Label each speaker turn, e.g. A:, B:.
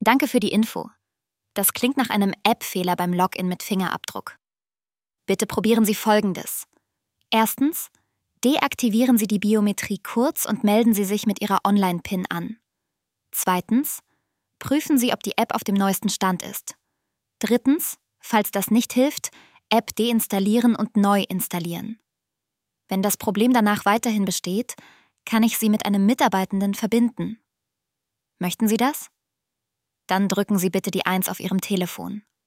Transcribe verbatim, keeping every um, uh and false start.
A: Danke für die Info. Das klingt nach einem App-Fehler beim Login mit Fingerabdruck. Bitte probieren Sie Folgendes. Erstens, deaktivieren Sie die Biometrie kurz und melden Sie sich mit Ihrer Online-PIN an. Zweitens, prüfen Sie, ob die App auf dem neuesten Stand ist. Drittens, falls das nicht hilft, App deinstallieren und neu installieren. Wenn das Problem danach weiterhin besteht, kann ich Sie mit einem Mitarbeitenden verbinden. Möchten Sie das? Dann drücken Sie bitte die eins auf Ihrem Telefon.